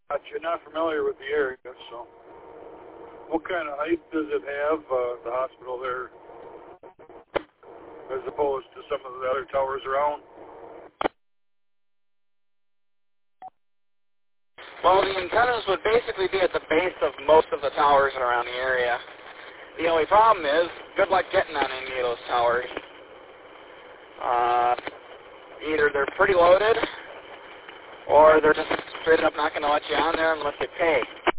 You're not familiar with the area, so what kind of height does it have, the hospital there, as opposed to some of the other towers around? Well, the antennas would basically be at the base of most of the towers around the area. The only problem is, good luck getting on any of those towers. Either they're pretty loaded, or they're just straight up not going to let you on there unless you pay.